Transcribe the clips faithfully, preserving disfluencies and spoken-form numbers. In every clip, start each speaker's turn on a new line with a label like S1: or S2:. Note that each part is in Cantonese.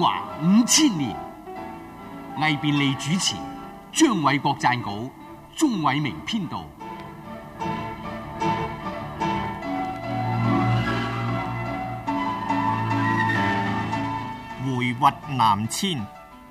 S1: 華五千年，魏便利主持，張偉國撰稿，鍾偉明編導。
S2: 回鶻南遷。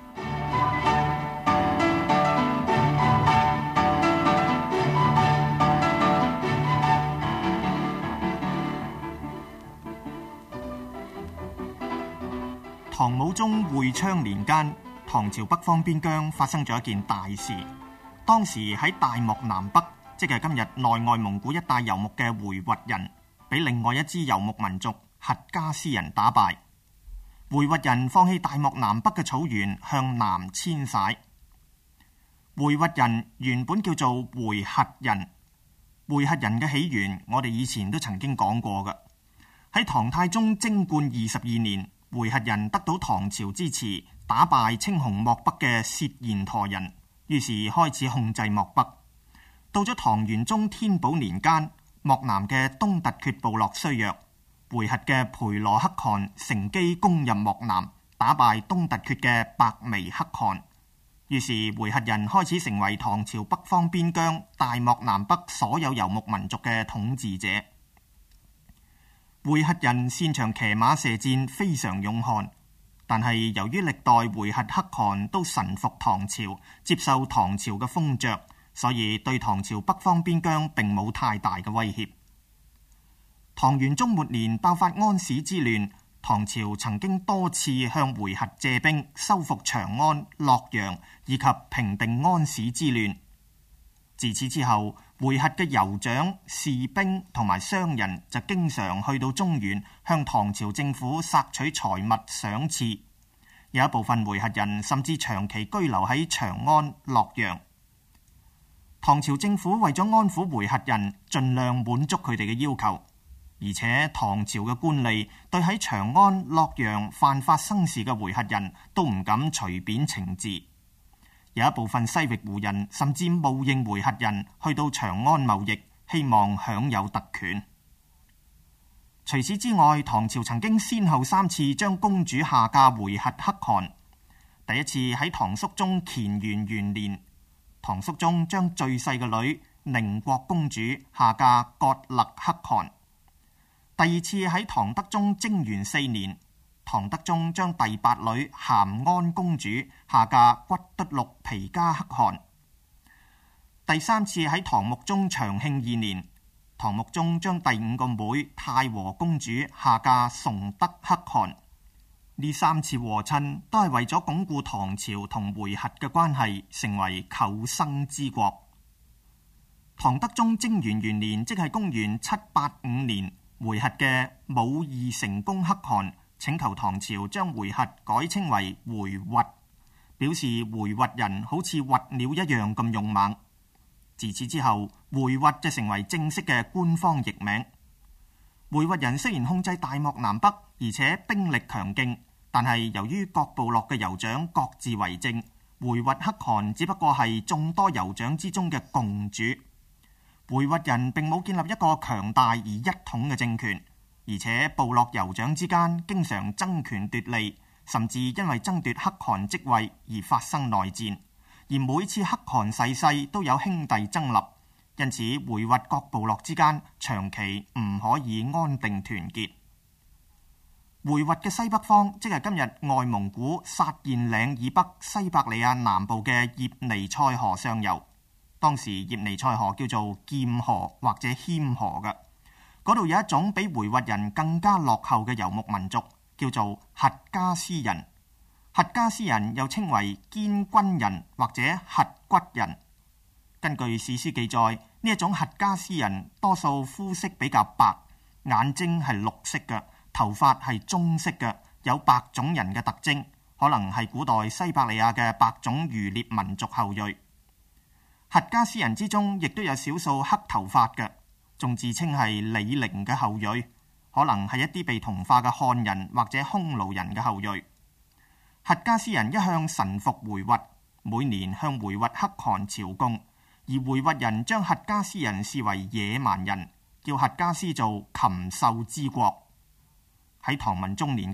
S2: 唐武宗會昌年間，唐朝北方邊疆發生咗一件大事。當時喺大漠南北，即係今日內外蒙古一帶游牧嘅回鶻人，俾另外一支游牧民族郃家斯人打敗。回鶻人放棄大漠南北嘅草原，向南遷徙。回鶻人原本叫做回郃人。回郃人嘅起源，我哋以前都曾經講過嘅。喺唐太宗貞觀二十二年，回郃人得到唐朝支持，打敗青紅漠北嘅薛延陀人，於是開始控制漠北。到咗唐玄宗天寶年間，漠南嘅東突厥部落衰弱，回郃嘅培羅可汗乘機攻入漠南，打敗東突厥嘅白眉可汗，於是回郃人開始成為唐朝北方邊疆大漠南北所有游牧民族嘅統治者。回郃人擅長騎馬射箭，非常勇悍，但係由於歷代回郃可汗都臣服唐朝，接受唐朝嘅封爵，所以對唐朝北方邊疆並冇太大嘅威脅。唐玄宗末年爆發安史之亂，唐朝曾經多次向回郃借兵，收復長安、洛陽以及平定安史之亂。自此之後，回郃嘅酋長、士兵同埋商人就經常去到中原，向唐朝政府索取財物賞賜。有一部分回郃人甚至長期居留喺長安、洛陽。唐朝政府為咗安撫回郃人，盡量滿足佢哋嘅要求，而且唐朝嘅官吏對喺長安、洛陽犯法生事嘅回郃人都唔敢隨便懲治。有一部分西域胡人甚至冒認回郃人去到長安貿易，希望享有特權。除此之外，唐朝曾經先後三次將公主下嫁回郃可汗。第一次喺唐肅宗乾元元年，唐肅宗將最細嘅女寧國公主下嫁覺勒可汗。第二次喺唐德宗貞元四年，唐德宗將第八女咸安公主下嫁骨嘟祿皮加可汗。第三次喺唐穆宗長慶二年，唐穆宗將第五個妹太和公主下嫁崇德可汗。呢三次和親都係為咗鞏固唐朝同回郃嘅關係，成為舅甥之國。唐德宗貞元元年，即係公元七八五年，回郃嘅武義成公可汗請求唐朝將回郃改稱為回鶻，表示回鶻人好似鸛鳥一樣咁勇猛。自此之後，回鶻就成為正式嘅官方譯名。回鶻人雖然控制大漠南北，而且兵力強勁，但係由於各部落嘅酋長各自為政，回鶻可汗只不過係眾多酋長之中嘅共主。回鶻人並冇建立一個強大而一統嘅政權，而且部落酋長之間經常爭權奪利，甚至因為爭奪可汗職位而發生內戰。而每次可汗逝世都有兄弟爭立，因此回鶻各部落之間長期唔可以安定團結。回鶻嘅西北方，即係今日外蒙古薩彥嶺以北西伯利亞南部嘅葉尼塞河上游。當時葉尼塞河叫做劍河或者謙河嘅，嗰度有一種比回鶻人更加落後嘅游牧民族，叫做郃家斯人。郃家斯人又稱為堅軍人或者郃骨人。根據史書記載，呢一種郃家斯人多數膚色比較白，眼睛係綠色嘅，頭髮係棕色嘅，有白種人嘅特徵，可能係古代西伯利亞嘅白種漁獵民族後裔。郃家斯人之中亦都有少數黑頭髮嘅，仲自稱係李陵嘅後裔，可能係一啲被同化嘅漢人或者匈奴人嘅後裔。郃家斯人一向臣服回鶻，每年向回鶻可汗朝貢，而回鶻人將郃家斯人視為野蠻人，叫郃家斯做禽獸之國。喺唐文宗年間，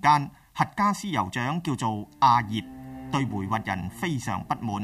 S2: 核家師酋長叫做阿熱，對回鶻人非常不滿。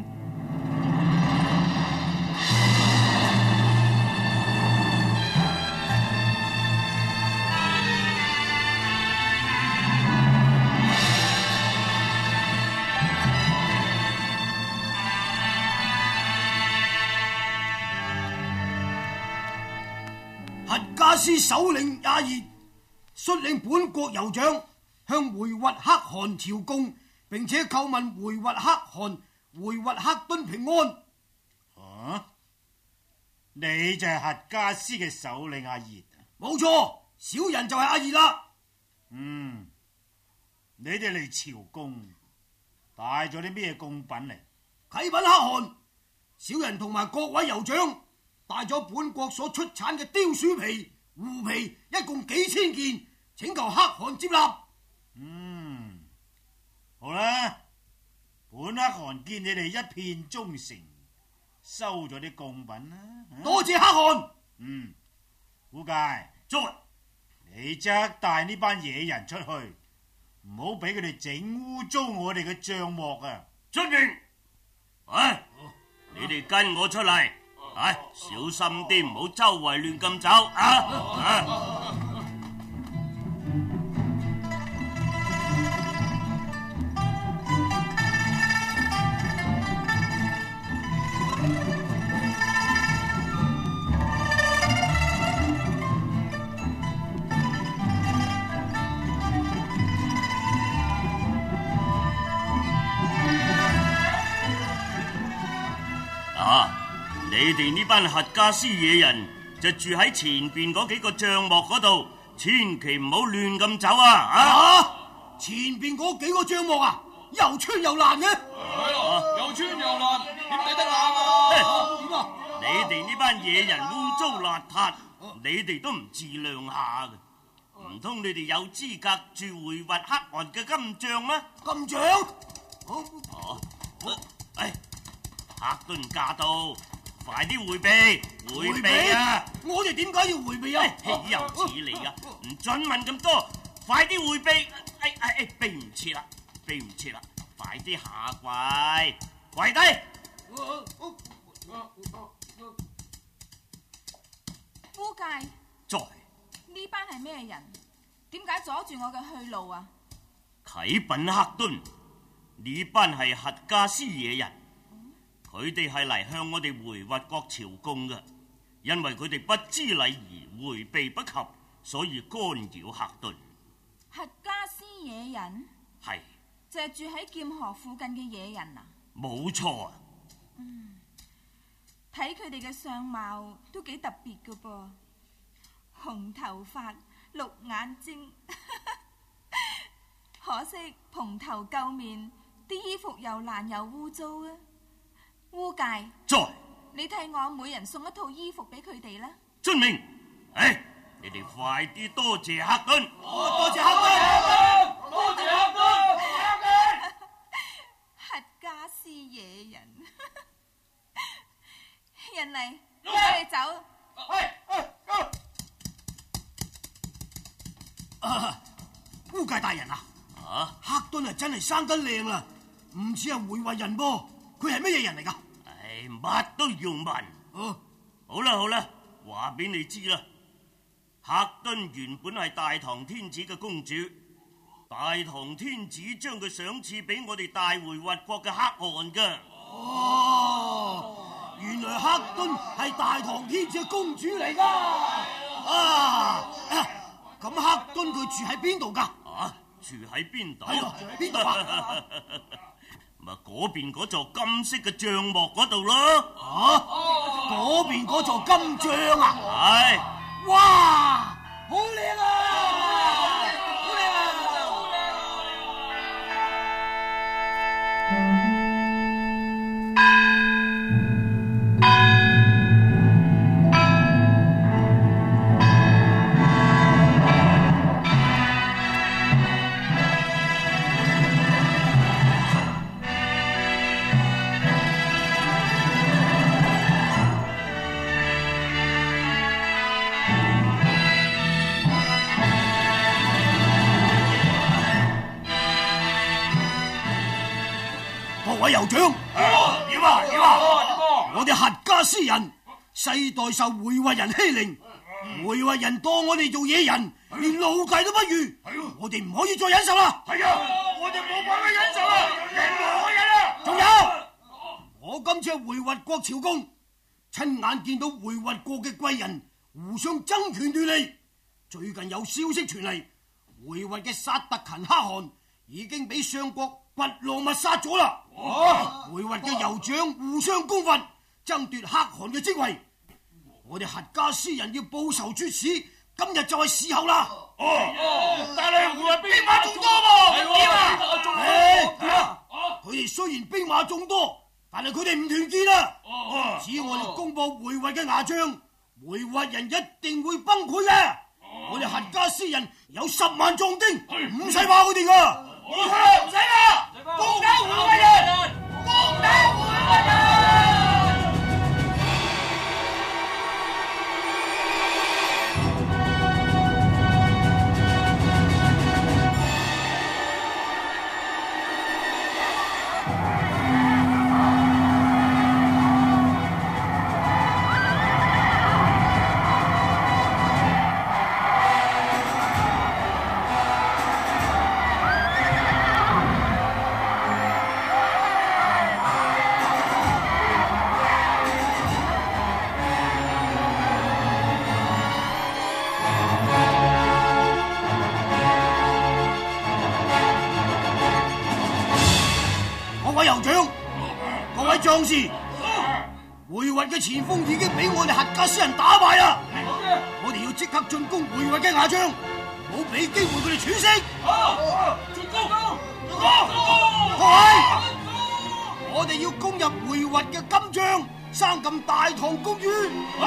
S3: 核家師首領阿熱率領本國酋長向回鶻可汗朝貢，並且叩問回鶻可汗回鶻克敦平安。
S4: 啊！你就係核家師嘅首領阿熱？
S3: 冇錯，小人就係阿熱啦。
S4: 嗯，你哋嚟朝貢，帶咗啲咩貢品嚟？
S3: 啟稟可汗，小人同埋各位酋長帶咗本國所出產嘅貂鼠皮、狐皮，一共幾千件，請求可汗接納。
S4: 嗯，好啦，本可汗見你哋一片忠誠，收咗啲貢品啦。
S3: 多謝可汗。
S4: 嗯，虎介，捉你即刻帶呢班野人出去，唔好俾佢哋整污糟我哋嘅帳幕啊！
S5: 出面，唉，你哋跟我出嚟，唉，小心啲，唔好周圍亂咁走啊！啊你哋呢班核家師野人就住喺前邊嗰幾個帳幕嗰度，千祈唔好亂咁走啊！
S3: 啊！前邊嗰幾個帳幕啊，又穿又爛嘅。
S6: 係啊，又穿又爛，點抵得爛啊？
S3: 點啊？
S5: 你哋呢班野人污糟邋遢，你哋都唔自量下嘅，唔通你哋有資格住回鶻可汗嘅金帳咩？
S3: 金帳？
S5: 哦，哎，克敦駕到。快啲回避，回避啊！
S3: 我哋點解要回避啊？
S5: 豈有此理啊！唔准問咁多，快啲回避！哎哎哎，避唔切啦，避唔切啦！快啲下跪，跪低！
S7: 夫介，
S5: 在
S7: 呢班係咩人？點解阻住我嘅去路啊？
S5: 啟稟克敦，呢班係核家師野人。佢哋係嚟向我哋回鶻國朝貢嘅，因為佢哋不知禮儀，回避不及，所以干擾克敦。
S7: 核家師野人
S5: 係
S7: 就係住喺劍河附近嘅野人啊？
S5: 冇錯啊。
S7: 嗯，睇佢哋嘅相貌都幾特別㗎噃，紅頭髮、綠眼睛，可惜蓬頭垢面，啲衣服又爛又污糟啊！烏介，
S5: 在
S7: 你替我每人送一套衣服俾佢哋啦。
S5: 遵命。唉，你哋快啲多謝克敦。
S3: 多謝克敦，多謝克敦。
S7: 核家師野人，人嚟，我哋走。
S3: 啊，烏介大人啊，啊，克敦係真係生得靚啦，唔似係回鶻人噃。佢係乜嘢人嚟噶？
S5: 唉，乜都要問。
S3: 啊，
S5: 好啦好啦，話俾你知啦。克敦原本係大唐天子嘅公主，大唐天子將佢賞賜俾我哋大回鶻國嘅可汗噶。
S3: 哦，原來克敦係大唐天子嘅公主嚟噶。啊，咁克敦佢住喺邊度噶？
S5: 啊，住喺邊度？
S3: 係啊，住喺邊度啊？
S5: 咪嗰邊嗰座金色嘅帳幕嗰度咯。
S3: 啊，嗰邊嗰座金帳啊？
S5: 係。
S3: 哇，好靚啊！好靚啊！ 位酋長，
S4: 點啊點啊！
S3: 我哋闔家私人世代受回鶻人欺凌，回鶻人當我哋做野人，連奴隸都不如，我哋唔可以再忍受啦。
S4: 係啊，我哋冇辦法忍受啊，忍無可忍啊！
S3: 仲有，我今次係回鶻國朝貢，親眼見到回鶻國嘅貴人互相爭權奪利。最近有消息傳嚟，回鶻嘅薩特勤可汗已經俾相國拔羅密殺咗啦。回鶻嘅酋長互相攻伐，爭奪可汗嘅職位。我哋闔家私人要報仇雪恥，今日就係時候啦。
S4: 哦，但係回鶻兵馬眾多噃，點啊？
S3: 點啊？佢哋雖然兵馬眾多，但係佢哋唔團結啊！只要我哋攻破回鶻嘅牙將，回鶻人一定會崩潰嘅。我哋闔家私人有十萬壯丁，唔使怕佢哋噶。
S4: 唔使啦，攻打回鶻人，攻打回鶻人！
S3: 各位酋長，各位將士，回鶻嘅前鋒已經俾我哋闔家私人打敗啦！我哋要即刻進攻回鶻嘅牙將，唔好俾機會佢哋喘息。進攻！各位，我哋要攻入回鶻嘅金帳，生擒大唐公主。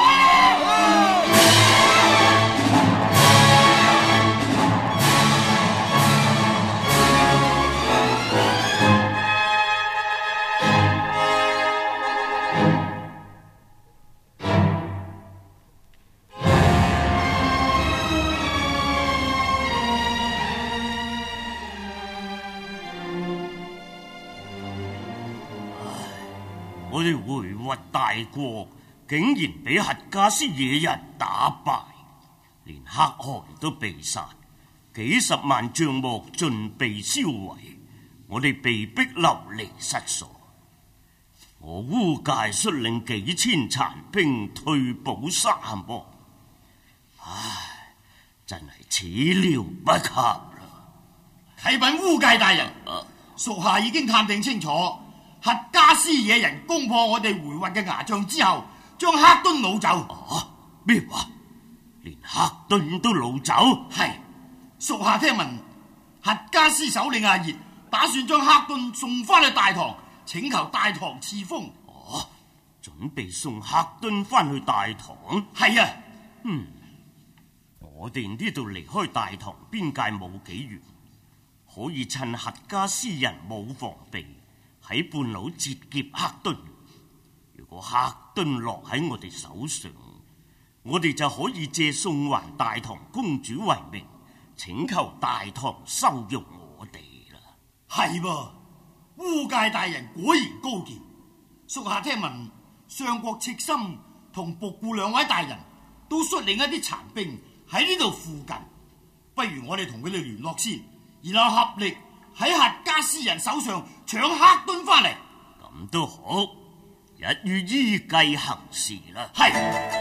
S5: 我哋回鶻大國竟然俾闔家私野人打敗，連可汗都被殺，幾十萬帳幕盡被燒毀，我哋被逼流離失所。我烏介率領幾千殘兵退保沙漠，唉，真係始料不及啦！
S8: 啟稟烏介大人，
S5: 啊、
S8: 屬下已經探聽清楚。闔家私野人攻破我哋回鶻嘅牙帳之後，將黑敦擄走。
S5: 啊，咩話？連黑敦都擄走？
S8: 係，屬下聽聞闔家私首領阿熱打算將黑敦送翻去大唐，請求大唐賜封。
S5: 哦，準備送黑敦翻去大唐？
S8: 係啊，
S5: 嗯，我哋呢度離開大唐邊界冇幾遠，可以趁闔家私人冇防備，喺半路截劫黑敦。如果黑敦落喺我哋手上，我哋就可以借送還大唐公主為名，請求大唐收容我哋啦。
S8: 係噃，烏介大人果然高見。屬下聽聞相國赤心同僕固兩位大人都率領一啲殘兵喺呢度附近，不如我哋同佢哋聯絡先，然後合力喺闔家私人手上搶黑敦翻嚟。
S5: 咁都好，一於依計行事啦。
S8: 係。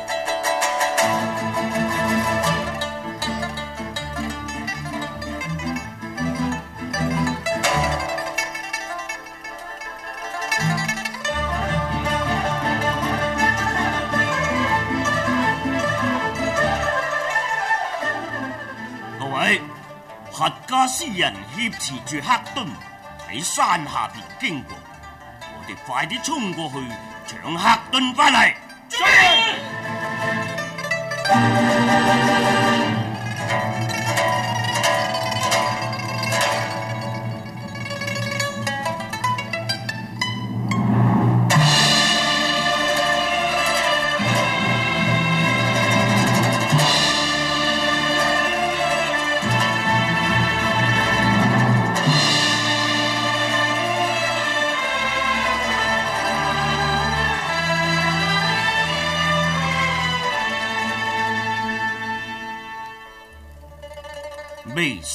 S5: 各位，闔家私人挾持住黑敦喺山下邊經過，我哋快啲衝過去搶黑敦翻嚟。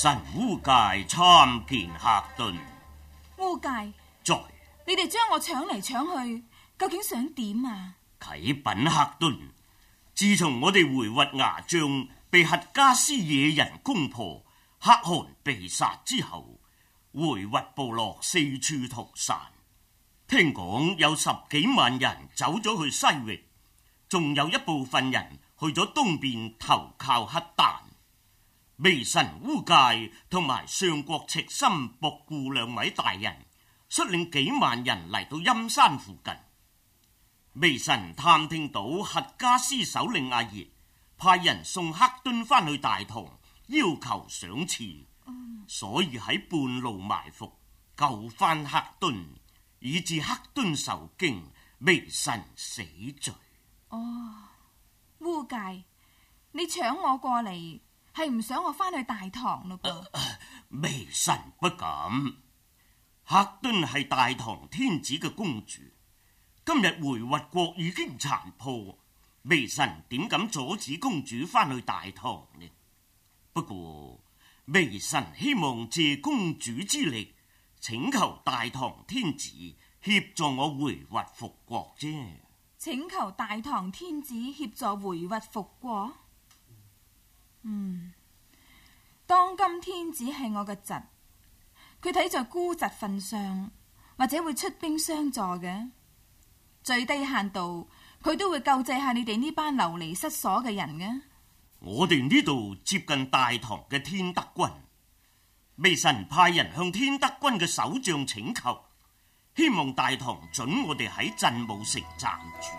S5: 臣烏介參見客敦。
S7: 烏介，
S5: 在
S7: 你哋將我搶嚟搶去，究竟想點啊？
S5: 啟稟客敦，自從我哋回滑牙將被郝家師野人攻破，可汗被殺之後，回滑部落四處逃散，聽講有十幾萬人走咗去西域，仲有一部分人去咗東邊投靠黑旦。微臣烏介同埋上國赤心博固兩位大人率領幾萬人嚟到陰山附近。微臣探聽到郝家師首領阿熱派人送黑敦返去大唐，要求賞賜，嗯、所以喺半路埋伏救返黑敦，以致黑敦受驚，微臣死罪。
S7: 哦，烏介，你搶我過嚟係唔想我返去大唐咯噃？
S5: 微臣不敢。黑敦係大唐天子嘅公主，今日回滑國已經殘破，微臣點敢阻止公主返去大唐呢？不過微臣希望借公主之力，請求大唐天子協助我回滑復國啫。
S7: 請求大唐天子協助回滑復國？嗯，當今天子係我嘅侄，佢睇在孤侄份上，或者會出兵相助嘅。最低限度，佢都會救濟下你哋呢班流離失所嘅人嘅。
S5: 我哋呢度接近大唐嘅天德軍，微臣派人向天德軍嘅守將請求，希望大唐准我哋喺鎮武城暫住。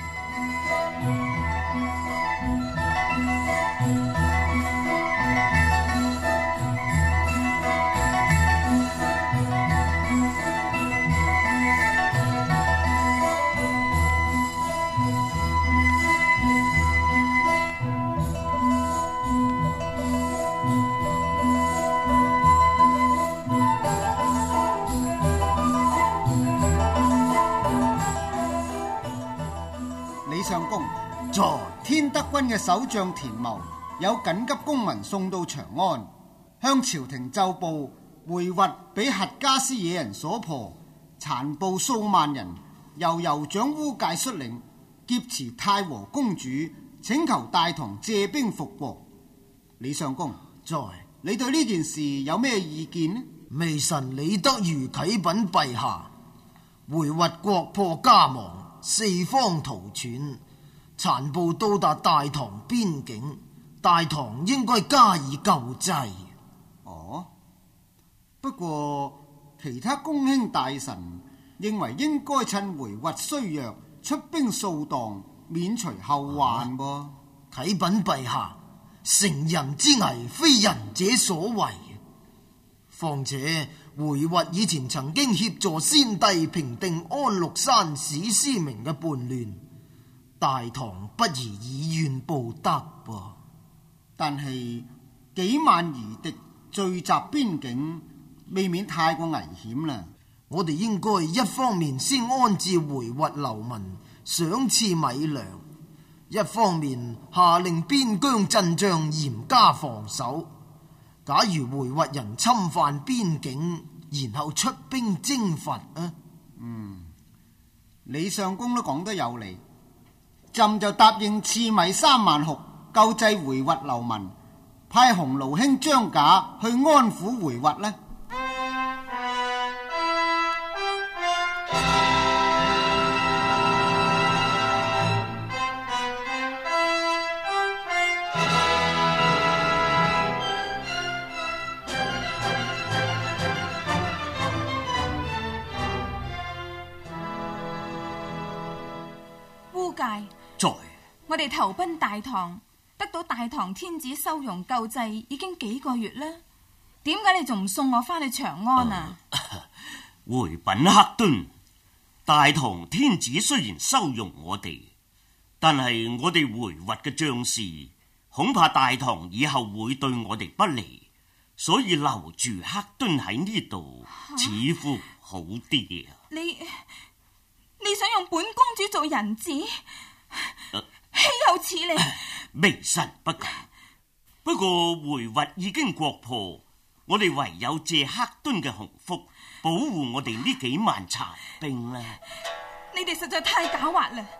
S3: 上公，在天德軍嘅守將田牟有緊急公文送到長安，向朝廷奏報回滑俾郝家師野人所破，殘暴數萬人，由酋長烏介率領劫持太和公主，請求大唐借兵復國。李相公，
S8: 在
S3: 你對呢件事有咩意見呢？
S8: 微臣理得如啟稟陛下，回滑國破家亡，四方逃竄，殘暴到達大唐邊境，大唐應該加以救濟。
S3: 哦，不過其他公卿大臣認為應該趁回滑衰弱，出兵掃蕩，免除後患噃。
S8: 啊、啟稟陛下，成人之危非仁者所為，況且回滑以前曾經協助先帝平定安祿山史思明嘅叛亂，大唐不宜以怨報德噃。
S3: 但係幾萬夷狄聚集邊境，未免太過危險啦。
S8: 我哋應該一方面先安置回滑流民，賞賜米糧，一方面下令邊疆陣仗嚴加防守。假如回滑人侵犯邊境，然後出兵征伐啊！
S3: 嗯，李相公都講得有理，朕就答應賜米三萬斛，救濟回滑流民，派鴻臚卿張賈去安撫回滑呢。
S5: 在
S7: 我哋投奔大唐，得到大唐天子收容救濟已經幾個月啦，點解你仲唔送我翻去長安啊？
S5: 呃、回稟克敦，大唐天子雖然收容我哋，但係我哋回滑嘅將士恐怕大唐以後會對我哋不利，所以留住克敦喺呢度似乎好啲啊！
S7: 你你想用本公主做人質？豈有此理！
S5: 微臣不敢。不過回滑已經國破， 我哋唯有借克敦嘅鴻福保護我哋呢幾萬殘兵啦。
S7: 你哋實在太狡猾啦！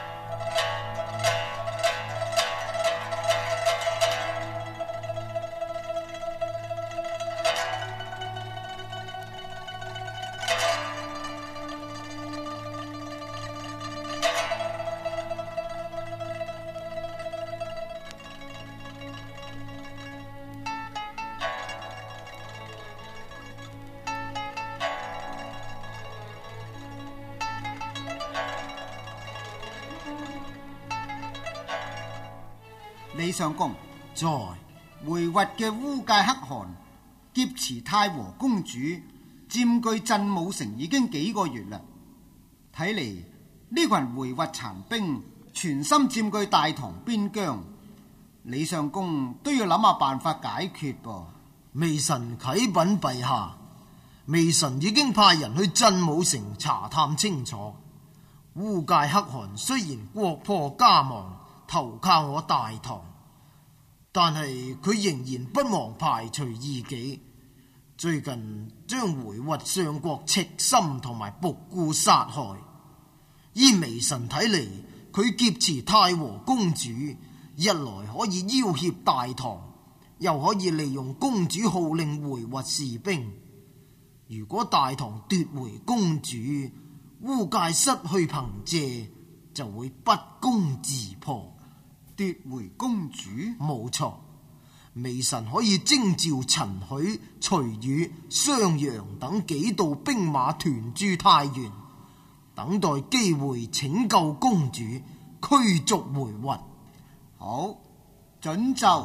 S3: 李相公，
S8: 在
S3: 回核嘅烏界可汗劫持太和公主，佔據鎮武城已經幾個月啦。睇嚟呢群回核殘兵全心佔據大唐邊疆，李相公都要諗下辦法解決噃。
S8: 微臣啟稟陛下，微臣已經派人去鎮武城查探清楚。烏界可汗雖然國破家亡，投靠我大唐，但係佢仍然不忘排除異己。最近將回核相國赤心同埋僕固殺害。依微臣睇嚟，佢劫持太和公主，一來可以要挾大唐，又可以利用公主號令回核士兵。如果大唐奪回公主，烏界失去憑借，就會不攻自破。
S3: 奪回公主？
S8: 冇錯，微臣可以徵召陳許、徐宇、襄陽等幾道兵馬屯駐太原，等待機會拯救公主，驅逐回核。
S3: 好，准奏。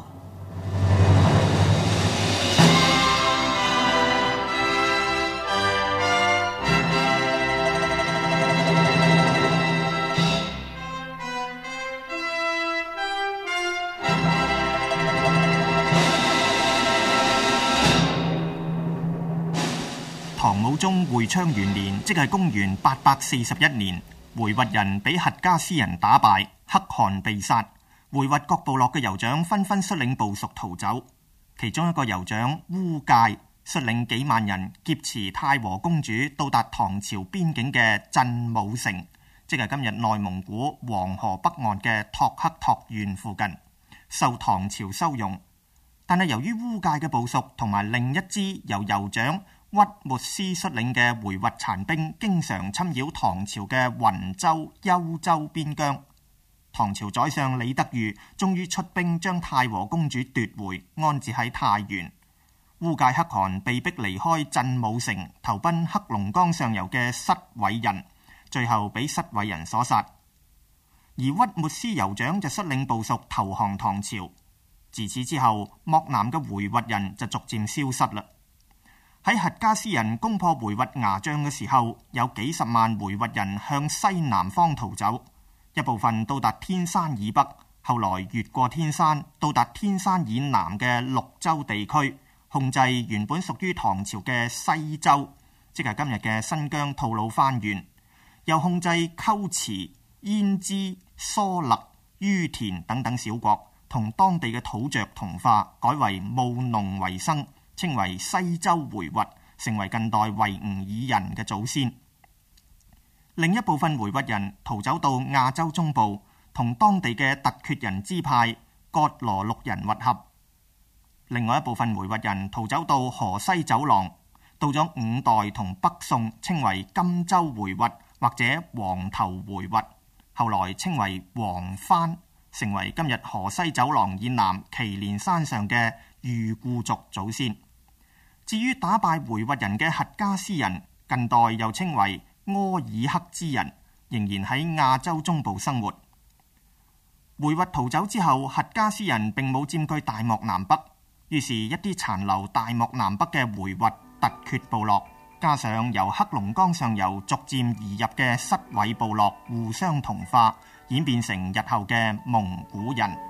S2: 唐武宗會昌元年，即係公元八百四十一年，回核人俾核家斯人打敗，可汗被殺。回核各部落嘅酋長紛紛率領部屬逃走，其中一個酋長烏界率領幾萬人劫持太和公主，到達唐朝邊境嘅鎮武城，即係今日內蒙古黃河北岸嘅托克托縣附近，受唐朝收容。但係由於烏界嘅部屬同埋另一支由酋長屈沒斯率領嘅回核殘兵經常侵擾唐朝嘅雲州、幽州邊疆，唐朝宰相李德裕終於出兵將太和公主奪回，安置喺太原。烏界可汗被逼離開鎮武城，投奔黑龍江上游嘅失偉人，最後俾失偉人所殺。而屈沒斯酋長就率領部屬投降唐朝。自此之後，漠南嘅回核人就逐漸消失啦。喺核家斯人攻破回核牙帳嘅時候，有幾十萬回核人向西南方逃走，一部分到達天山以北，後來越過天山，到達天山以南嘅綠洲地區，控制原本屬於唐朝嘅西州，即係今日嘅新疆吐魯番縣，又控制龜茲、胭脂、疏勒、于闐等等小國，同當地嘅土著同化，改為務農為生，稱為西州回核，成為近代維吾爾人嘅祖先。另一部分回核人逃走到亞洲中部，同當地嘅突厥人支派葛羅鹿人混合。另外一部分回核人逃走到河西走廊，到咗五代同北宋，稱為金州回核或者黃頭回核，後來稱為黃番，成為今日河西走廊以南祁連山上嘅裕固族祖先。至於打敗回核人嘅核家斯人，近代又稱為柯爾克孜人，仍然喺亞洲中部生活。回核逃走之後，核家斯人並冇佔據大漠南北，於是，一啲殘留大漠南北嘅回核突厥部落，加上由黑龍江上游逐漸移入嘅失偉部落，互相同化，演變成日後嘅蒙古人。